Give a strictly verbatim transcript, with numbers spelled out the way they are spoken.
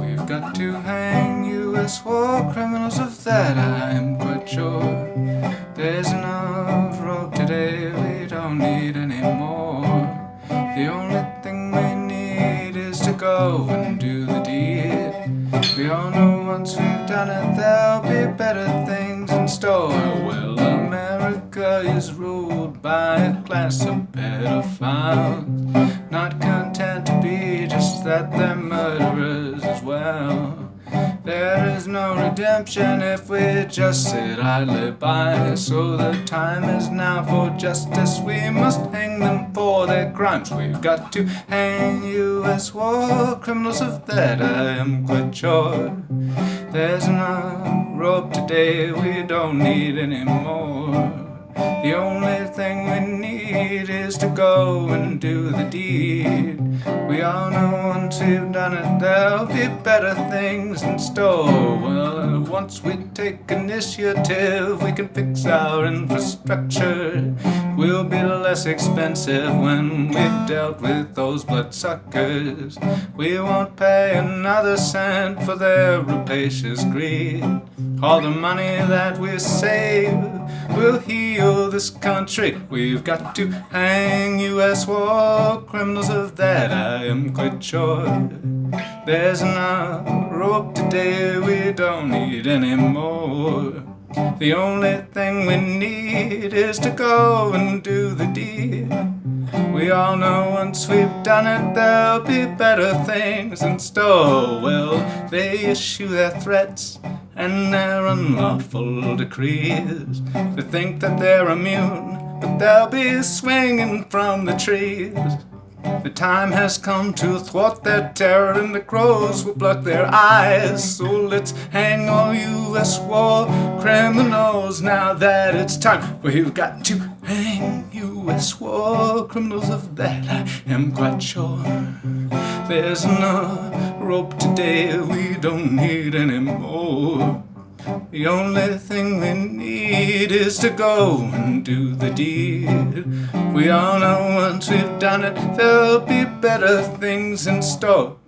We've got to hang U S war criminals, of that I am quite sure. There's enough rope today, we don't need any more. The only thing we need is to go and do the deed. We all know once we've done it, there'll be better things in store. Well, America is ruled by a class of pedophiles, not content to be just that they're murderers as well. There is no redemption if we just sit idly by. So the time is now for justice. We must hang them for their crimes. We've got to hang U S war criminals, of that I am quite sure. There's enough rope today, we don't need any more. The only thing we need is to go and do the deed. We all know once we've done it, there'll be better things in store. Well, once we take initiative, we can fix our infrastructure. We'll be less expensive when we've dealt with those bloodsuckers. We won't pay another cent for their rapacious greed. All the money that we save will heal this country. We've got to hang U S war criminals, of that I am quite sure. There's enough rope today, we don't need any more. The only thing we need is to go and do the deed. We all know once we've done it, there'll be better things in store. Well, they issue their threats and their unlawful decrees. They think that they're immune, but they'll be swinging from the trees. The time has come to thwart their terror, and the crows will pluck their eyes. So let's hang all U S war criminals now that it's time. We've got to hang U S war criminals, of that I am quite sure. There's enough rope today, we don't need any more. The only thing we need is to go and do the deed. We all know once we've done it, there'll be better things in store.